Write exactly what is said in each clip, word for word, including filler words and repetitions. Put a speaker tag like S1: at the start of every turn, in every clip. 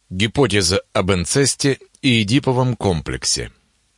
S1: Гипотеза об инцесте и эдиповом комплексе.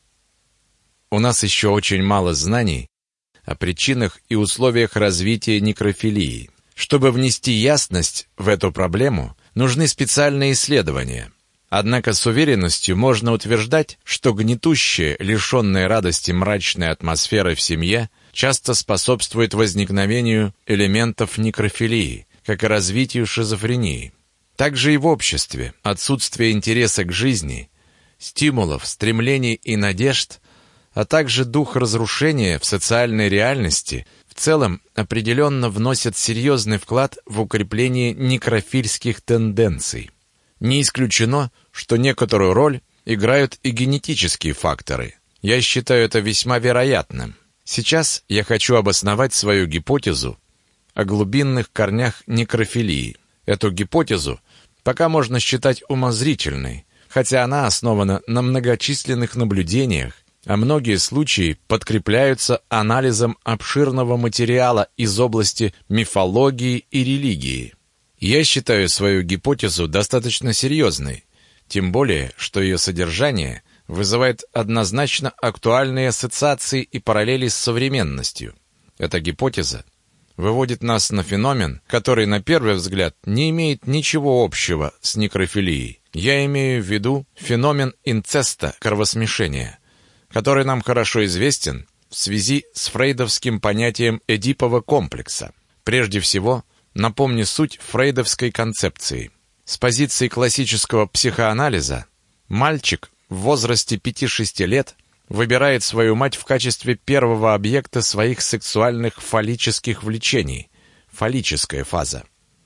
S1: У нас еще очень мало знаний о причинах и условиях развития некрофилии. Чтобы внести ясность в эту проблему, нужны специальные исследования. Однако с уверенностью можно утверждать, что гнетущая, лишенная радости мрачная атмосфера в семье часто способствует возникновению элементов некрофилии, как и развитию шизофрении. Также и в обществе отсутствие интереса к жизни, стимулов, стремлений и надежд, а также дух разрушения в социальной реальности в целом определенно вносят серьезный вклад в укрепление некрофильских тенденций. Не исключено, что некоторую роль играют и генетические факторы. Я считаю это весьма вероятным. Сейчас я хочу обосновать свою гипотезу о глубинных корнях некрофилии. Эту гипотезу пока можно считать умозрительной, хотя она основана на многочисленных наблюдениях, а многие случаи подкрепляются анализом обширного материала из области мифологии и религии. Я считаю свою гипотезу достаточно серьезной, тем более, что ее содержание вызывает однозначно актуальные ассоциации и параллели с современностью. Эта гипотеза выводит нас на феномен, который на первый взгляд не имеет ничего общего с некрофилией. Я имею в виду феномен инцеста, кровосмешения, который нам хорошо известен в связи с фрейдовским понятием эдипового комплекса. Прежде всего, напомню суть фрейдовской концепции. С позиции классического психоанализа мальчик в возрасте пяти-шести лет выбирает свою мать в качестве первого объекта своих сексуальных фаллических влечений – фаллическая фаза.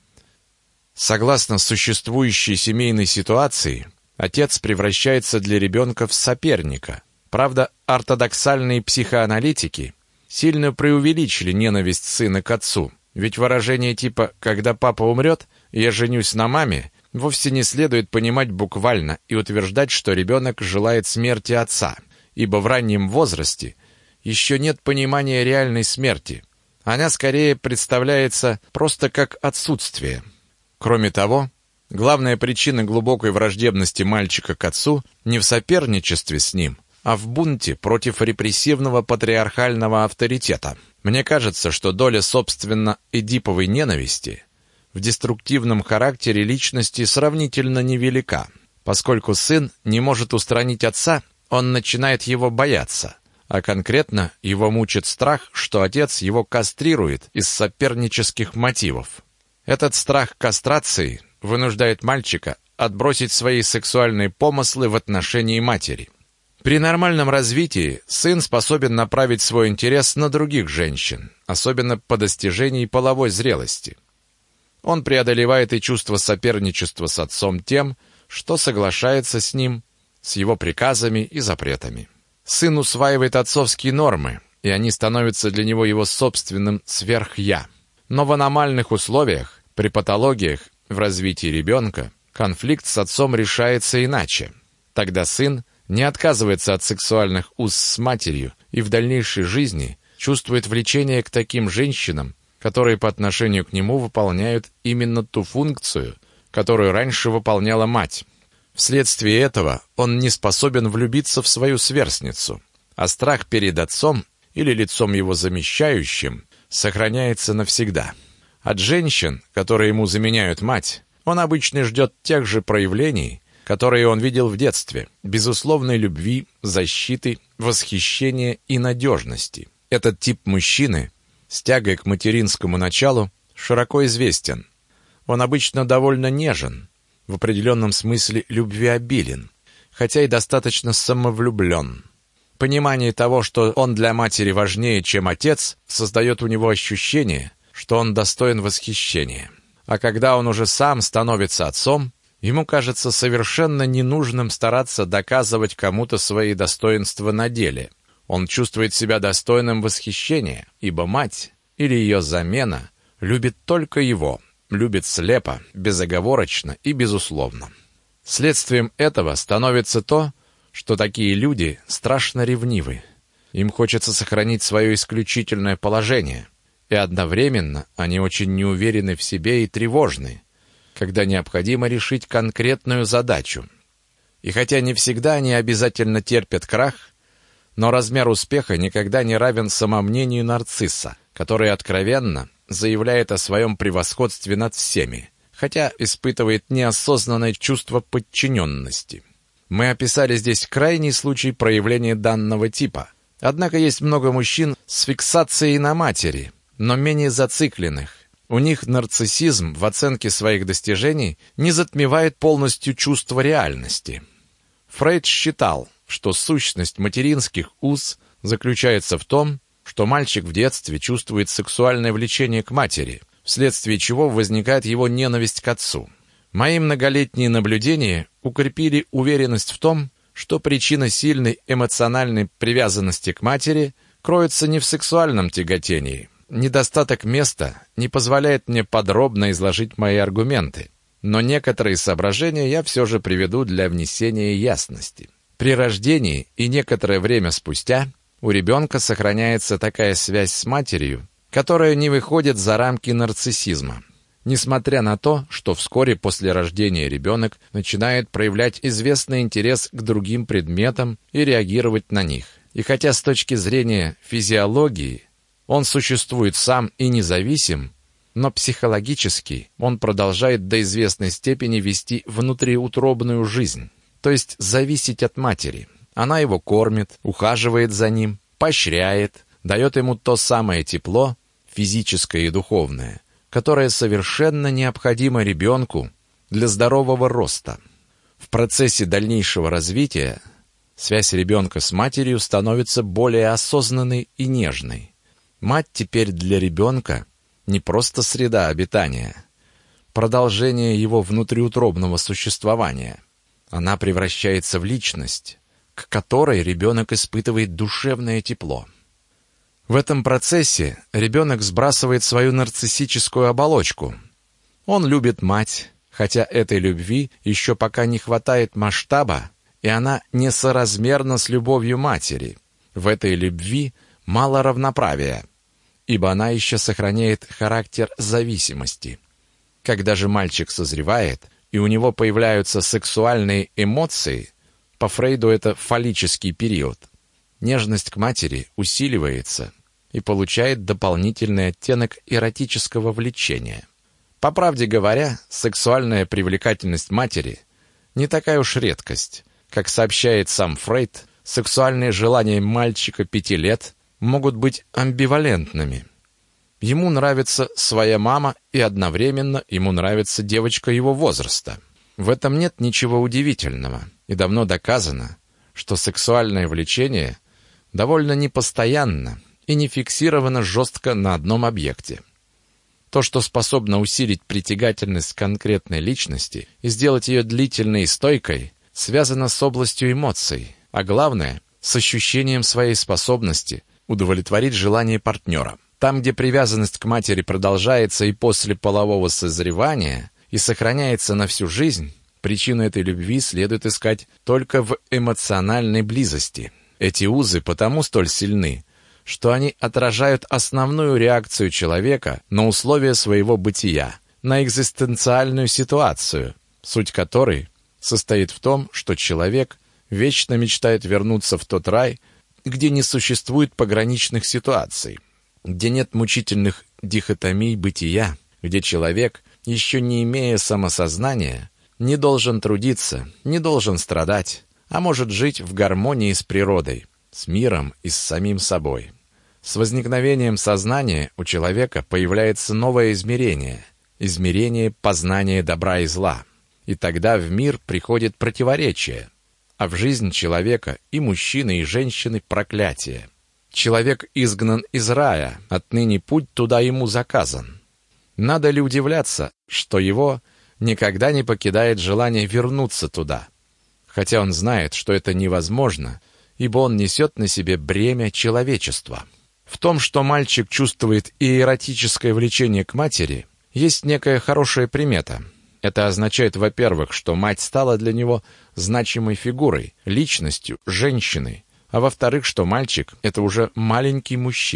S1: Согласно существующей семейной ситуации, отец превращается для ребенка в соперника. Правда, ортодоксальные психоаналитики сильно преувеличили ненависть сына к отцу, ведь выражение типа «когда папа умрет, я женюсь на маме» вовсе не следует понимать буквально и утверждать, что ребенок желает смерти отца, ибо в раннем возрасте еще нет понимания реальной смерти. Она скорее представляется просто как отсутствие. Кроме того, главная причина глубокой враждебности мальчика к отцу не в соперничестве с ним, а в бунте против репрессивного патриархального авторитета. Мне кажется, что доля собственно эдиповой ненависти в деструктивном характере личности сравнительно невелика. Поскольку сын не может устранить отца, он начинает его бояться, а конкретно его мучит страх, что отец его кастрирует из сопернических мотивов. Этот страх кастрации вынуждает мальчика отбросить свои сексуальные помыслы в отношении матери. При нормальном развитии сын способен направить свой интерес на других женщин, особенно по достижении половой зрелости. Он преодолевает и чувство соперничества с отцом тем, что соглашается с ним, с его приказами и запретами. Сын усваивает отцовские нормы, и они становятся для него его собственным сверх-я. Но в аномальных условиях, при патологиях в развитии ребенка, конфликт с отцом решается иначе. Тогда сын не отказывается от сексуальных уз с матерью и в дальнейшей жизни чувствует влечение к таким женщинам, которые по отношению к нему выполняют именно ту функцию, которую раньше выполняла мать. Вследствие этого он не способен влюбиться в свою сверстницу, а страх перед отцом или лицом его замещающим сохраняется навсегда. От женщин, которые ему заменяют мать, он обычно ждет тех же проявлений, которые он видел в детстве, безусловной любви, защиты, восхищения и надежности. Этот тип мужчины с тягой к материнскому началу широко известен. Он обычно довольно нежен, в определенном смысле любвеобилен, хотя и достаточно самовлюблен. Понимание того, что он для матери важнее, чем отец, создает у него ощущение, что он достоин восхищения. А когда он уже сам становится отцом, ему кажется совершенно ненужным стараться доказывать кому-то свои достоинства на деле. Он чувствует себя достойным восхищения, ибо мать или ее замена любит только его, любит слепо, безоговорочно и безусловно. Следствием этого становится то, что такие люди страшно ревнивы. Им хочется сохранить свое исключительное положение, и одновременно они очень неуверены в себе и тревожны, когда необходимо решить конкретную задачу. И хотя не всегда они обязательно терпят крах, но размер успеха никогда не равен самомнению нарцисса, который откровенно заявляет о своем превосходстве над всеми, хотя испытывает неосознанное чувство подчиненности. Мы описали здесь крайний случай проявления данного типа. Однако есть много мужчин с фиксацией на матери, но менее зацикленных. У них нарциссизм в оценке своих достижений не затмевает полностью чувство реальности. Фрейд считал, что сущность материнских уз заключается в том, что мальчик в детстве чувствует сексуальное влечение к матери, вследствие чего возникает его ненависть к отцу. Мои многолетние наблюдения укрепили уверенность в том, что причина сильной эмоциональной привязанности к матери кроется не в сексуальном тяготении. Недостаток места не позволяет мне подробно изложить мои аргументы, но некоторые соображения я все же приведу для внесения ясности. При рождении и некоторое время спустя у ребенка сохраняется такая связь с матерью, которая не выходит за рамки нарциссизма. Несмотря на то, что вскоре после рождения ребенок начинает проявлять известный интерес к другим предметам и реагировать на них. И хотя с точки зрения физиологии он существует сам и независим, но психологически он продолжает до известной степени вести внутриутробную жизнь, то есть зависеть от матери. Она его кормит, ухаживает за ним, поощряет, дает ему то самое тепло, физическое и духовное, которое совершенно необходимо ребенку для здорового роста. В процессе дальнейшего развития связь ребенка с матерью становится более осознанной и нежной. Мать теперь для ребенка не просто среда обитания, продолжение его внутриутробного существования. Она превращается в личность, к которой ребенок испытывает душевное тепло. В этом процессе ребенок сбрасывает свою нарциссическую оболочку. Он любит мать, хотя этой любви еще пока не хватает масштаба, и она несоразмерна с любовью матери. В этой любви мало равноправия, ибо она еще сохраняет характер зависимости. Когда же мальчик созревает, и у него появляются сексуальные эмоции, по Фрейду это фаллический период, нежность к матери усиливается и получает дополнительный оттенок эротического влечения. По правде говоря, сексуальная привлекательность матери не такая уж редкость. Как сообщает сам Фрейд, сексуальные желания мальчика пяти лет могут быть амбивалентными. Ему нравится своя мама, и одновременно ему нравится девочка его возраста. В этом нет ничего удивительного, и давно доказано, что сексуальное влечение довольно непостоянно и не фиксировано жестко на одном объекте. То, что способно усилить притягательность конкретной личности и сделать ее длительной и стойкой, связано с областью эмоций, а главное, с ощущением своей способности удовлетворить желание партнера. Там, где привязанность к матери продолжается и после полового созревания и сохраняется на всю жизнь, причину этой любви следует искать только в эмоциональной близости. Эти узы потому столь сильны, что они отражают основную реакцию человека на условия своего бытия, на экзистенциальную ситуацию, суть которой состоит в том, что человек вечно мечтает вернуться в тот рай, где не существует пограничных ситуаций, где нет мучительных дихотомий бытия, где человек, еще не имея самосознания, не должен трудиться, не должен страдать, а может жить в гармонии с природой, с миром и с самим собой. С возникновением сознания у человека появляется новое измерение, измерение познания добра и зла. И тогда в мир приходит противоречие, а в жизнь человека и мужчины, и женщины проклятие. Человек изгнан из рая, отныне путь туда ему заказан. Надо ли удивляться, что его никогда не покидает желание вернуться туда, хотя он знает, что это невозможно, ибо он несет на себе бремя человечества. В том, что мальчик чувствует и эротическое влечение к матери, есть некая хорошая примета. Это означает, во-первых, что мать стала для него значимой фигурой, личностью, женщиной, а во-вторых, что мальчик — это уже маленький мужчина.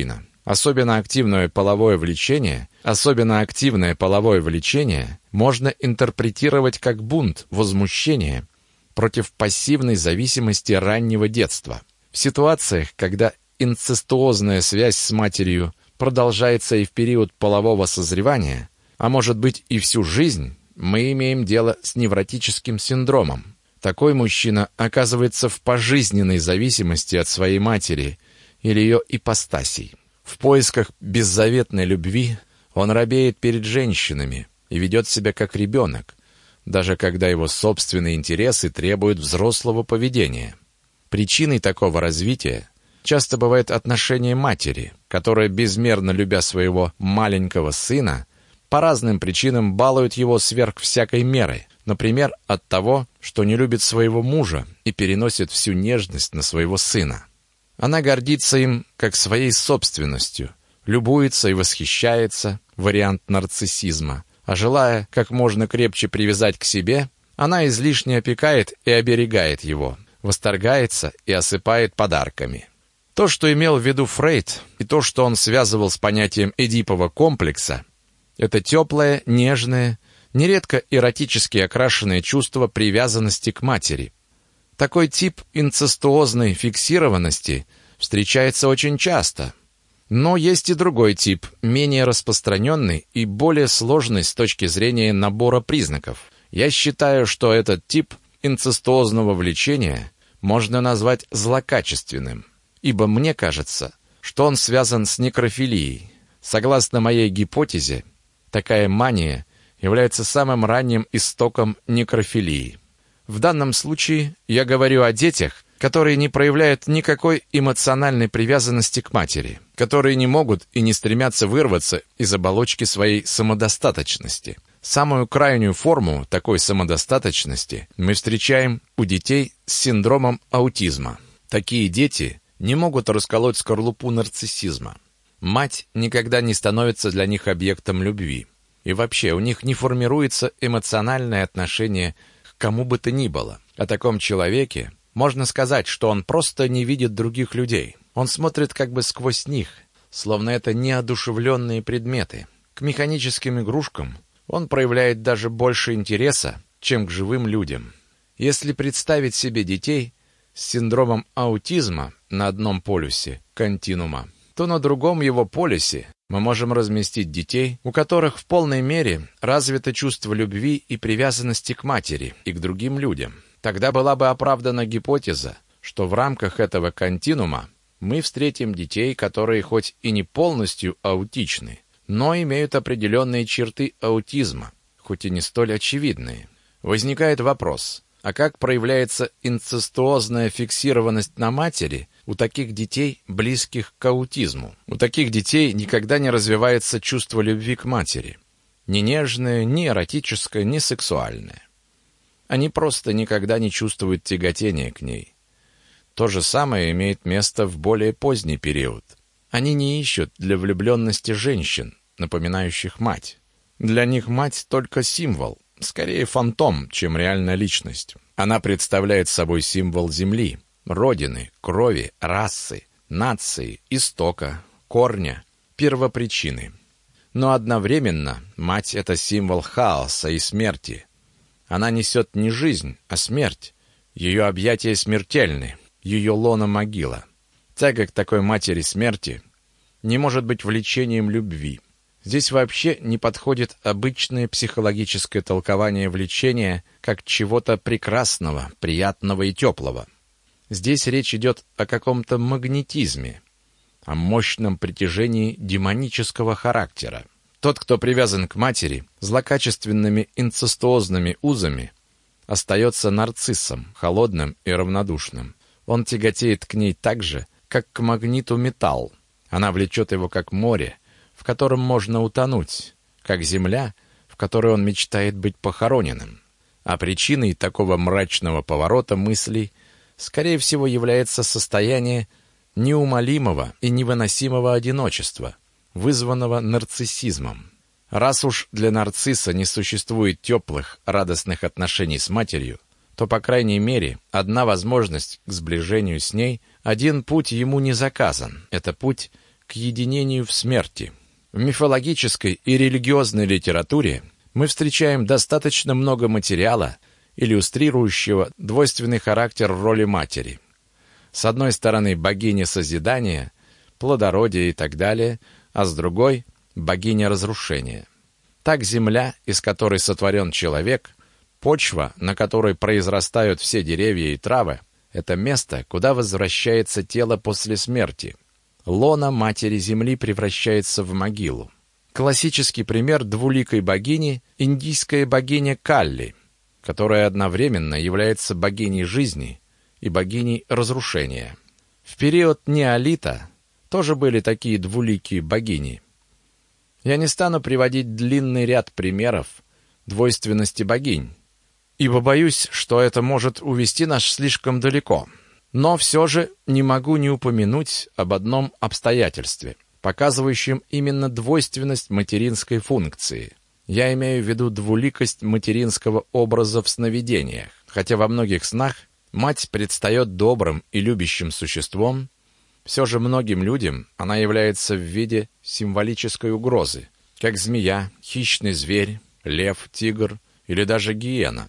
S1: Особенно активное половое влечение, особенно активное половое влечение можно интерпретировать как бунт, возмущение против пассивной зависимости раннего детства. В ситуациях, когда инцестуозная связь с матерью продолжается и в период полового созревания, а может быть и всю жизнь, мы имеем дело с невротическим синдромом. Такой мужчина оказывается в пожизненной зависимости от своей матери или ее ипостасей. В поисках беззаветной любви он робеет перед женщинами и ведет себя как ребенок, даже когда его собственные интересы требуют взрослого поведения. Причиной такого развития часто бывает отношение матери, которая, безмерно любя своего маленького сына, по разным причинам балует его сверх всякой меры, например, от того, что не любит своего мужа и переносит всю нежность на своего сына. Она гордится им как своей собственностью, любуется и восхищается, вариант нарциссизма, а желая как можно крепче привязать к себе, она излишне опекает и оберегает его, восторгается и осыпает подарками. То, что имел в виду Фрейд, и то, что он связывал с понятием Эдипова комплекса, это теплое, нежное, нередко эротически окрашенное чувство привязанности к матери. Такой тип инцестуозной фиксированности встречается очень часто. Но есть и другой тип, менее распространенный и более сложный с точки зрения набора признаков. Я считаю, что этот тип инцестуозного влечения можно назвать злокачественным, ибо мне кажется, что он связан с некрофилией. Согласно моей гипотезе, такая мания является самым ранним истоком некрофилии. В данном случае я говорю о детях, которые не проявляют никакой эмоциональной привязанности к матери, которые не могут и не стремятся вырваться из оболочки своей самодостаточности. Самую крайнюю форму такой самодостаточности мы встречаем у детей с синдромом аутизма. Такие дети не могут расколоть скорлупу нарциссизма. Мать никогда не становится для них объектом любви. И вообще у них не формируется эмоциональное отношение к кому бы то ни было. О таком человеке можно сказать, что он просто не видит других людей. Он смотрит как бы сквозь них, словно это неодушевленные предметы. К механическим игрушкам он проявляет даже больше интереса, чем к живым людям. Если представить себе детей с синдромом аутизма на одном полюсе континуума, то на другом его полюсе мы можем разместить детей, у которых в полной мере развито чувство любви и привязанности к матери и к другим людям. Тогда была бы оправдана гипотеза, что в рамках этого континуума мы встретим детей, которые хоть и не полностью аутичны, но имеют определенные черты аутизма, хоть и не столь очевидные. Возникает вопрос, а как проявляется инцестуозная фиксированность на матери у таких детей, близких к аутизму? У таких детей никогда не развивается чувство любви к матери. Ни нежное, ни эротическое, ни сексуальное. Они просто никогда не чувствуют тяготения к ней. То же самое имеет место в более поздний период. Они не ищут для влюбленности женщин, напоминающих мать. Для них мать только символ, скорее фантом, чем реальная личность. Она представляет собой символ земли, родины, крови, расы, нации, истока, корня, первопричины. Но одновременно мать — это символ хаоса и смерти. Она несет не жизнь, а смерть. Ее объятия смертельны, ее лона могила. Тяга к такой матери смерти не может быть влечением любви. Здесь вообще не подходит обычное психологическое толкование влечения как чего-то прекрасного, приятного и теплого. Здесь речь идет о каком-то магнетизме, о мощном притяжении демонического характера. Тот, кто привязан к матери злокачественными инцестуозными узами, остается нарциссом, холодным и равнодушным. Он тяготеет к ней так же, как к магниту металл. Она влечет его как море, в котором можно утонуть, как земля, в которой он мечтает быть похороненным. А причиной такого мрачного поворота мыслей, скорее всего, является состояние неумолимого и невыносимого одиночества, вызванного нарциссизмом. Раз уж для нарцисса не существует теплых, радостных отношений с матерью, то, по крайней мере, одна возможность к сближению с ней, один путь ему не заказан. Это путь к единению в смерти. В мифологической и религиозной литературе мы встречаем достаточно много материала, иллюстрирующего двойственный характер роли матери. С одной стороны, богиня созидания, плодородия и так далее, а с другой – богиня разрушения. Так земля, из которой сотворен человек, почва, на которой произрастают все деревья и травы, это место, куда возвращается тело после смерти. Лона матери земли превращается в могилу. Классический пример двуликой богини – индийская богиня Калли, которая одновременно является богиней жизни и богиней разрушения. В период неолита тоже были такие двуликие богини. Я не стану приводить длинный ряд примеров двойственности богинь, ибо боюсь, что это может увести нас слишком далеко. Но все же не могу не упомянуть об одном обстоятельстве, показывающем именно двойственность материнской функции. Я имею в виду двуликость материнского образа в сновидениях. Хотя во многих снах мать предстает добрым и любящим существом, все же многим людям она является в виде символической угрозы, как змея, хищный зверь, лев, тигр или даже гиена.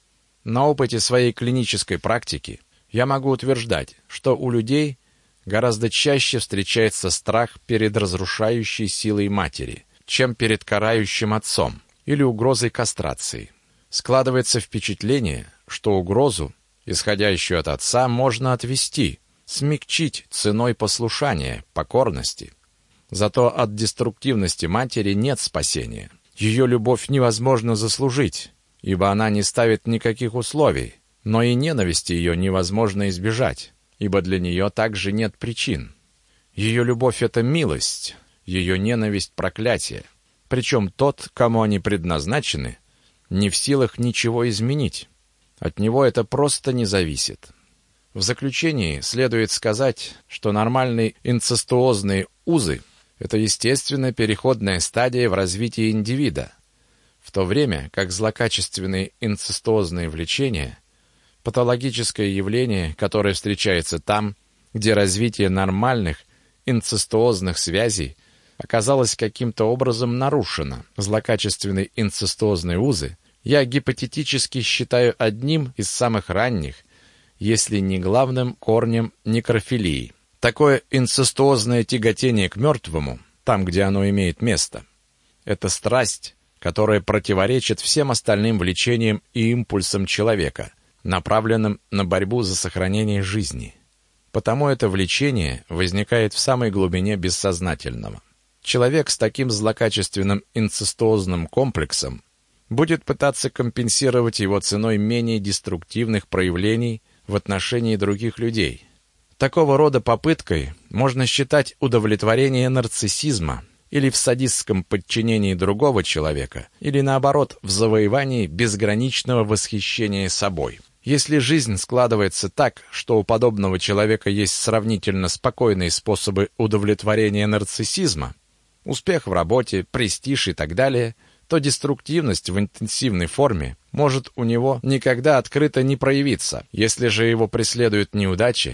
S1: На опыте своей клинической практики я могу утверждать, что у людей гораздо чаще встречается страх перед разрушающей силой матери, чем перед карающим отцом или угрозой кастрации. Складывается впечатление, что угрозу, исходящую от отца, можно отвести, смягчить ценой послушания, покорности. Зато от деструктивности матери нет спасения. Ее любовь невозможно заслужить, ибо она не ставит никаких условий, но и ненависти ее невозможно избежать, ибо для нее также нет причин. Ее любовь — это милость, ее ненависть — проклятие. Причем тот, кому они предназначены, не в силах ничего изменить. От него это просто не зависит. В заключении следует сказать, что нормальные инцестуозные узы — это естественная переходная стадия в развитии индивида, в то время как злокачественные инцестуозные влечения — патологическое явление, которое встречается там, где развитие нормальных инцестуозных связей оказалось каким-то образом нарушено. Злокачественные инцестуозные узы я гипотетически считаю одним из самых ранних, если не главным корнем некрофилии. Такое инцестуозное тяготение к мертвому, там, где оно имеет место, это страсть, которая противоречит всем остальным влечениям и импульсам человека, направленным на борьбу за сохранение жизни. Потому это влечение возникает в самой глубине бессознательного. Человек с таким злокачественным инцестуозным комплексом будет пытаться компенсировать его ценой менее деструктивных проявлений в отношении других людей. Такого рода попыткой можно считать удовлетворение нарциссизма или в садистском подчинении другого человека, или наоборот, в завоевании безграничного восхищения собой. Если жизнь складывается так, что у подобного человека есть сравнительно спокойные способы удовлетворения нарциссизма, успех в работе, престиж и так далее, то деструктивность в интенсивной форме может у него никогда открыто не проявиться. Если же его преследуют неудачи,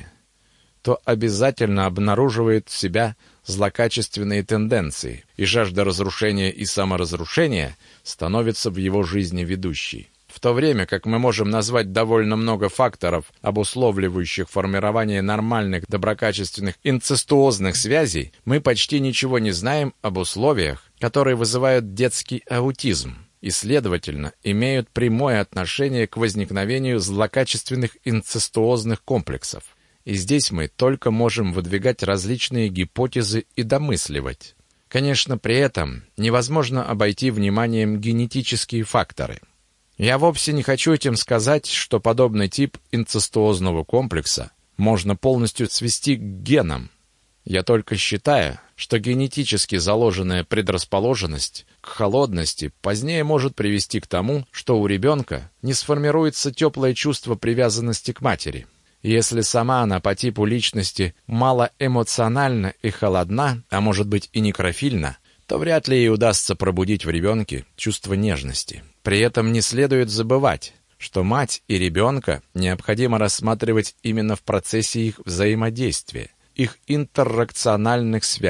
S1: то обязательно обнаруживает в себя злокачественные тенденции, и жажда разрушения и саморазрушения становится в его жизни ведущей. В то время как мы можем назвать довольно много факторов, обусловливающих формирование нормальных доброкачественных инцестуозных связей, мы почти ничего не знаем об условиях, которые вызывают детский аутизм и, следовательно, имеют прямое отношение к возникновению злокачественных инцестуозных комплексов. И здесь мы только можем выдвигать различные гипотезы и домысливать. Конечно, при этом невозможно обойти вниманием генетические факторы. Я вовсе не хочу этим сказать, что подобный тип инцестуозного комплекса можно полностью свести к генам. Я только считаю, что генетически заложенная предрасположенность к холодности позднее может привести к тому, что у ребенка не сформируется теплое чувство привязанности к матери. Если сама она по типу личности малоэмоциональна и холодна, а может быть и некрофильна, то вряд ли ей удастся пробудить в ребенке чувство нежности. При этом не следует забывать, что мать и ребенка необходимо рассматривать именно в процессе их взаимодействия, их интеракциональных связей.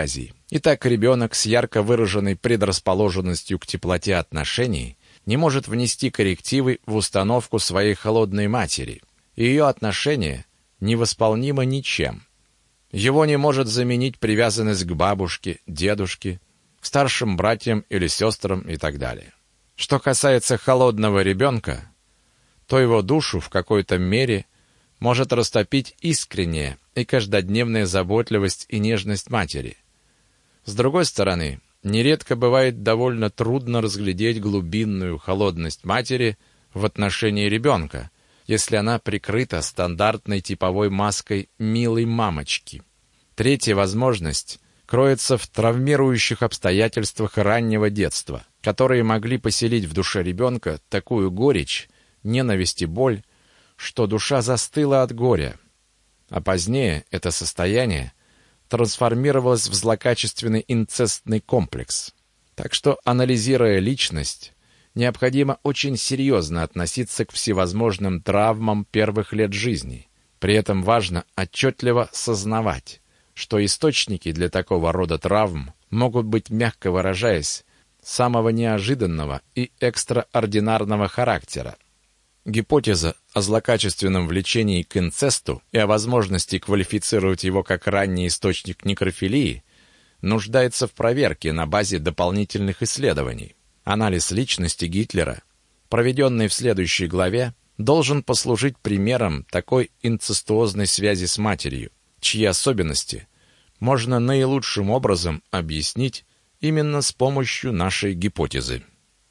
S1: Итак, ребенок с ярко выраженной предрасположенностью к теплоте отношений не может внести коррективы в установку своей холодной матери, и ее отношение невосполнимо ничем. Его не может заменить привязанность к бабушке, дедушке, к старшим братьям или сестрам и так далее. Что касается холодного ребенка, то его душу в какой-то мере может растопить искренняя и каждодневная заботливость и нежность матери. С другой стороны, нередко бывает довольно трудно разглядеть глубинную холодность матери в отношении ребенка, если она прикрыта стандартной типовой маской милой мамочки. Третья возможность кроется в травмирующих обстоятельствах раннего детства, которые могли поселить в душе ребенка такую горечь, ненависть и боль, что душа застыла от горя. А позднее это состояние трансформировалось в злокачественный инцестный комплекс. Так что, анализируя личность, необходимо очень серьезно относиться к всевозможным травмам первых лет жизни. При этом важно отчетливо сознавать, что источники для такого рода травм могут быть, мягко выражаясь, самого неожиданного и экстраординарного характера. Гипотеза о злокачественном влечении к инцесту и о возможности квалифицировать его как ранний источник некрофилии нуждается в проверке на базе дополнительных исследований. Анализ личности Гитлера, проведенный в следующей главе, должен послужить примером такой инцестуозной связи с матерью, чьи особенности можно наилучшим образом объяснить именно с помощью нашей гипотезы.